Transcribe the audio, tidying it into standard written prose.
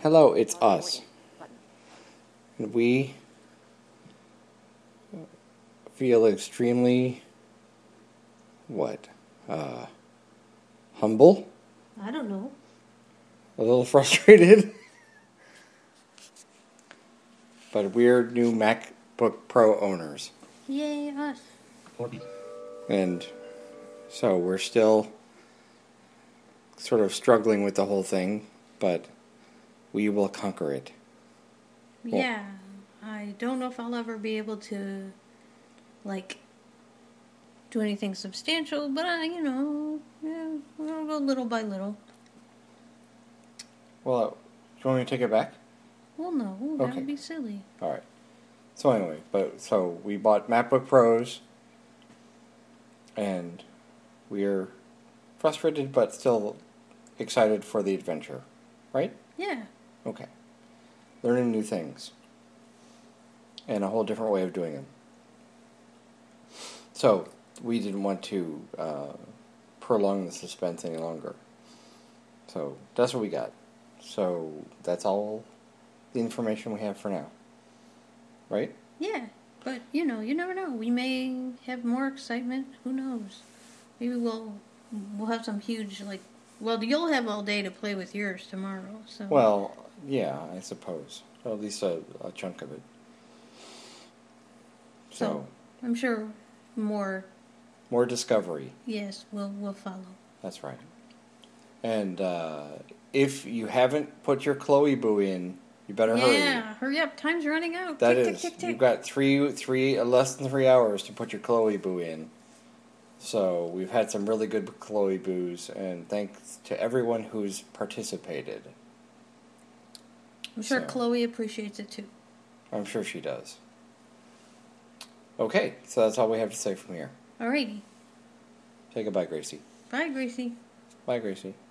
Hello, it's us. And we feel extremely, humble? I don't know. A little frustrated? But we're new MacBook Pro owners. Yay, us. And so we're still sort of struggling with the whole thing, but we will conquer it. Well, Yeah, I don't know if I'll ever be able to, do anything substantial, but we'll go little by little. Well, do you want me to take it back? Well, no, that Okay. would be silly. All right. So anyway, so we bought MacBook Pros, and we're frustrated but still excited for the adventure, right? Yeah. Okay. Learning new things, and a whole different way of doing them. So we didn't want to prolong the suspense any longer. So that's what we got. So that's all the information we have for now. Right? Yeah, but, you never know. We may have more excitement. Who knows? Maybe we'll have some huge, you'll have all day to play with yours tomorrow, so... Well, yeah, I suppose. Well, at least a chunk of it. So I'm sure more discovery. Yes, we'll follow. That's right. And if you haven't put your Chloe Boo in, you better hurry. Yeah, hurry up. Time's running out. That tick, is, tick, tick, tick. you've got less than 3 hours to put your Chloe Boo in. So we've had some really good Chloe Boos, and thanks to everyone who's participated. I'm sure Chloe appreciates it too. I'm sure she does. Okay, so that's all we have to say from here. Alrighty. Say goodbye, Gracie. Bye, Gracie. Bye, Gracie.